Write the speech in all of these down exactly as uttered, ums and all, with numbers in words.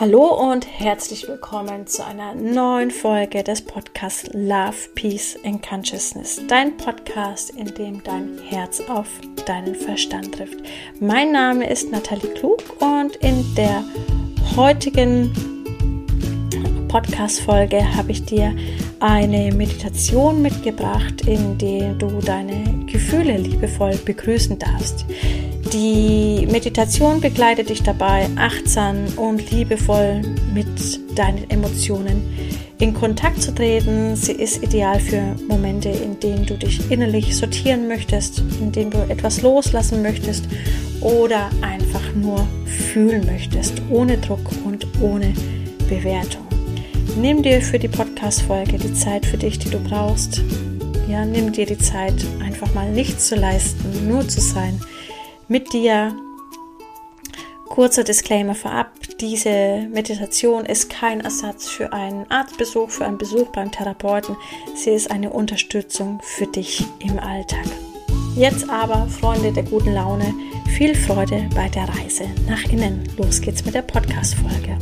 Hallo und herzlich willkommen zu einer neuen Folge des Podcasts Love, Peace and Consciousness. Dein Podcast, in dem dein Herz auf deinen Verstand trifft. Mein Name ist Nathalie Klug und in der heutigen Podcast-Folge habe ich dir eine Meditation mitgebracht, in der du deine Gefühle liebevoll begrüßen darfst. Die Meditation begleitet dich dabei, achtsam und liebevoll mit deinen Emotionen in Kontakt zu treten. Sie ist ideal für Momente, in denen du dich innerlich sortieren möchtest, in denen du etwas loslassen möchtest oder einfach nur fühlen möchtest, ohne Druck und ohne Bewertung. Nimm dir für die Podcast-Folge die Zeit für dich, die du brauchst. Ja, nimm dir die Zeit, einfach mal nichts zu leisten, nur zu sein. Mit dir. Kurzer Disclaimer vorab, diese Meditation ist kein Ersatz für einen Arztbesuch, für einen Besuch beim Therapeuten. Sie ist eine Unterstützung für dich im Alltag. Jetzt aber, Freunde der guten Laune, viel Freude bei der Reise nach innen. Los geht's mit der Podcast-Folge.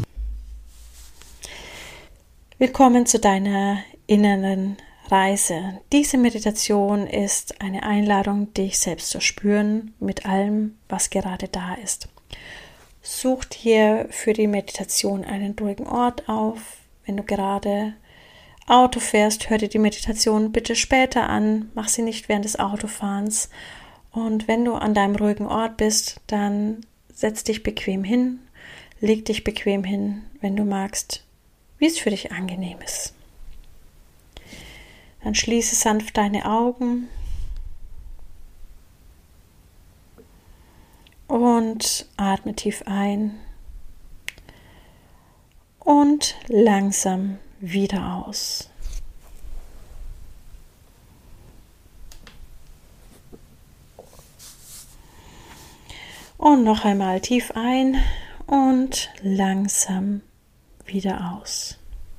Willkommen zu deiner inneren Reise. Diese Meditation ist eine Einladung, dich selbst zu spüren mit allem, was gerade da ist. Such dir für die Meditation einen ruhigen Ort auf. Wenn du gerade Auto fährst, hör dir die Meditation bitte später an. Mach sie nicht während des Autofahrens. Und wenn du an deinem ruhigen Ort bist, dann setz dich bequem hin, leg dich bequem hin, wenn du magst, wie es für dich angenehm ist. Dann schließe sanft deine Augen und atme tief ein und langsam wieder aus. Und noch einmal tief ein und langsam wieder aus.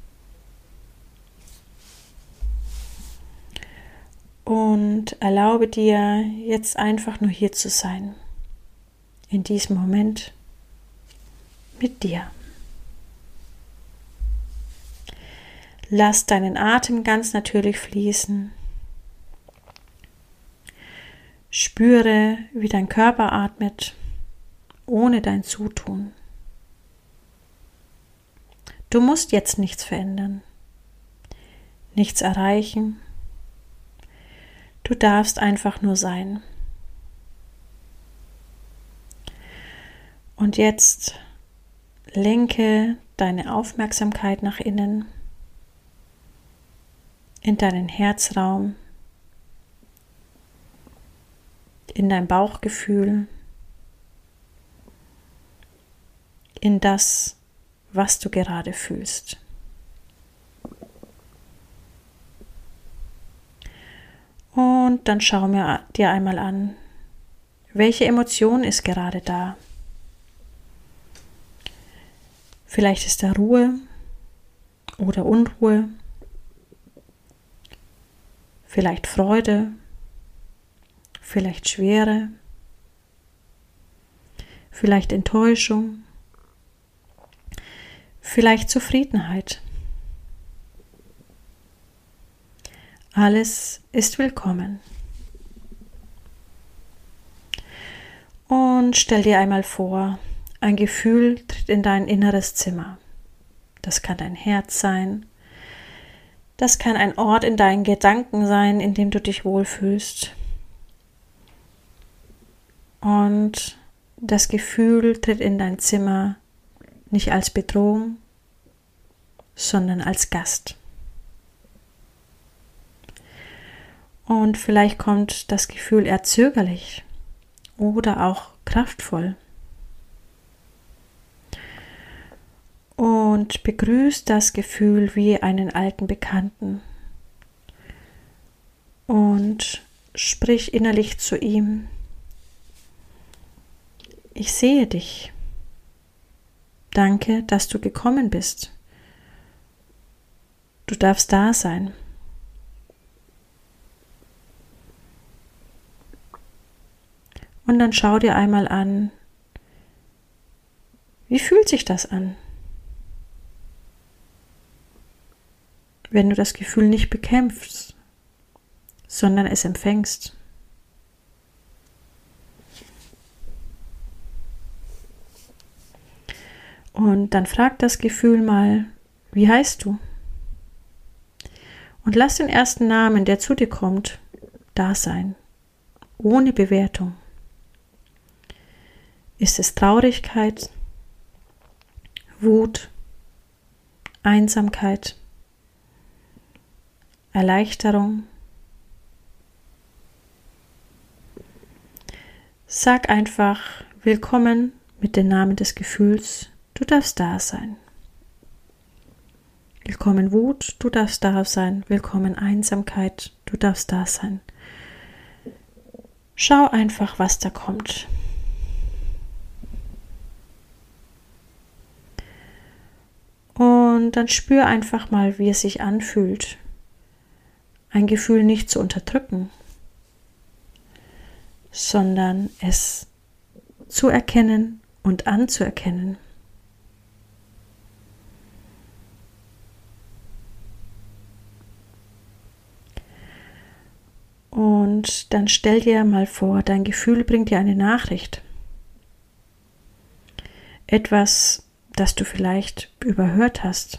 Und erlaube dir, jetzt einfach nur hier zu sein, in diesem Moment mit dir. Lass deinen Atem ganz natürlich fließen. Spüre, wie dein Körper atmet, ohne dein Zutun. Du musst jetzt nichts verändern, nichts erreichen. Du darfst einfach nur sein. Und jetzt lenke deine Aufmerksamkeit nach innen, in deinen Herzraum, in dein Bauchgefühl, in das, was du gerade fühlst. Und dann schau mir dir einmal an, welche Emotion ist gerade da. Vielleicht ist da Ruhe oder Unruhe, vielleicht Freude, vielleicht Schwere, vielleicht Enttäuschung, vielleicht Zufriedenheit. Alles ist willkommen. Und stell dir einmal vor, ein Gefühl tritt in dein inneres Zimmer. Das kann dein Herz sein. Das kann ein Ort in deinen Gedanken sein, in dem du dich wohlfühlst. Und das Gefühl tritt in dein Zimmer nicht als Bedrohung, sondern als Gast. Und vielleicht kommt das Gefühl eher zögerlich oder auch kraftvoll. Und begrüßt das Gefühl wie einen alten Bekannten. Und sprich innerlich zu ihm: Ich sehe dich. Danke, dass du gekommen bist. Du darfst da sein. Und dann schau dir einmal an, wie fühlt sich das an, wenn du das Gefühl nicht bekämpfst, sondern es empfängst. Und dann frag das Gefühl mal, wie heißt du? Und lass den ersten Namen, der zu dir kommt, da sein, ohne Bewertung. Ist es Traurigkeit, Wut, Einsamkeit, Erleichterung? Sag einfach willkommen mit dem Namen des Gefühls, du darfst da sein. Willkommen Wut, du darfst da sein. Willkommen Einsamkeit, du darfst da sein. Schau einfach, was da kommt. Und dann spür einfach mal, wie es sich anfühlt, ein Gefühl nicht zu unterdrücken, sondern es zu erkennen und anzuerkennen. Und dann stell dir mal vor, dein Gefühl bringt dir eine Nachricht. Etwas, das du vielleicht überhört hast.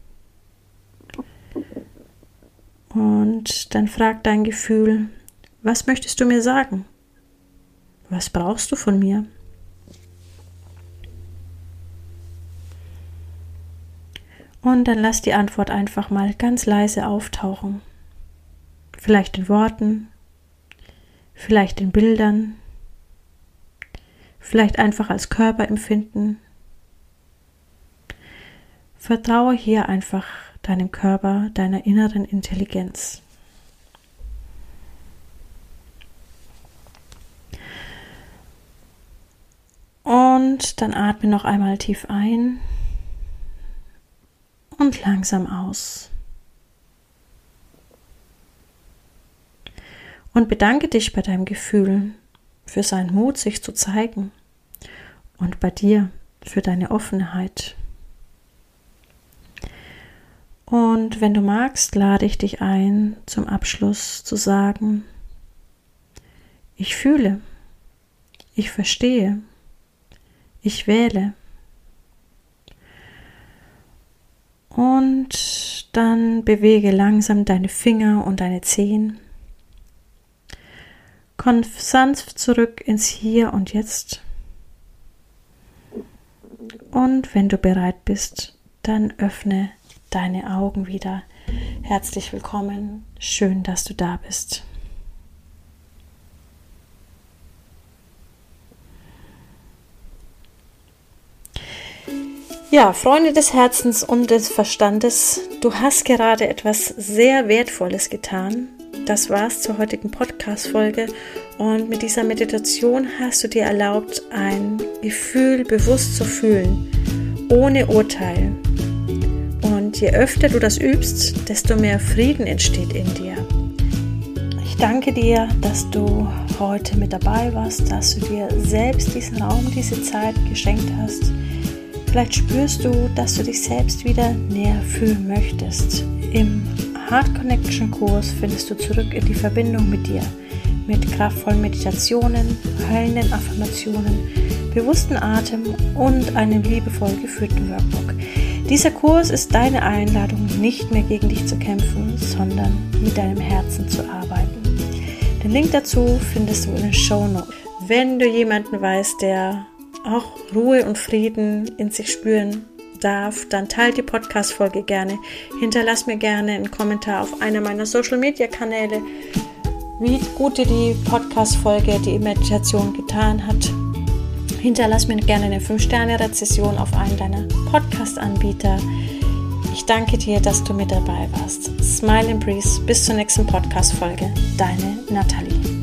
Und dann frag dein Gefühl, was möchtest du mir sagen? Was brauchst du von mir? Und dann lass die Antwort einfach mal ganz leise auftauchen. Vielleicht in Worten, vielleicht in Bildern, vielleicht einfach als Körperempfinden. Vertraue hier einfach deinem Körper, deiner inneren Intelligenz. Und dann atme noch einmal tief ein und langsam aus. Und bedanke dich bei deinem Gefühl für seinen Mut, sich zu zeigen und bei dir für deine Offenheit. Und wenn du magst, lade ich dich ein, zum Abschluss zu sagen, ich fühle, ich verstehe, ich wähle. Und dann bewege langsam deine Finger und deine Zehen. Komm sanft zurück ins Hier und Jetzt. Und wenn du bereit bist, dann öffne deine Augen wieder. Herzlich willkommen. Schön, dass du da bist. Ja, Freunde des Herzens und des Verstandes, du hast gerade etwas sehr Wertvolles getan. Das war's zur heutigen Podcast-Folge und mit dieser Meditation hast du dir erlaubt, ein Gefühl bewusst zu fühlen, ohne Urteil. Und je öfter du das übst, desto mehr Frieden entsteht in dir. Ich danke dir, dass du heute mit dabei warst, dass du dir selbst diesen Raum, diese Zeit geschenkt hast. Vielleicht spürst du, dass du dich selbst wieder näher fühlen möchtest. Im Heart Connection Kurs findest du zurück in die Verbindung mit dir, mit kraftvollen Meditationen, heilenden Affirmationen, bewussten Atem und einem liebevoll geführten Workbook. Dieser Kurs ist deine Einladung, nicht mehr gegen dich zu kämpfen, sondern mit deinem Herzen zu arbeiten. Den Link dazu findest du in den Shownotes. Wenn du jemanden weißt, der auch Ruhe und Frieden in sich spüren darf, dann teilt die Podcast-Folge gerne. Hinterlass mir gerne einen Kommentar auf einer meiner Social-Media-Kanäle, wie gut dir die Podcast-Folge, die Meditation getan hat. Hinterlass mir gerne eine fünf Sterne Rezession auf einen deiner Podcast-Anbieter. Ich danke dir, dass du mit dabei warst. Smile and Breeze. Bis zur nächsten Podcast-Folge. Deine Nathalie.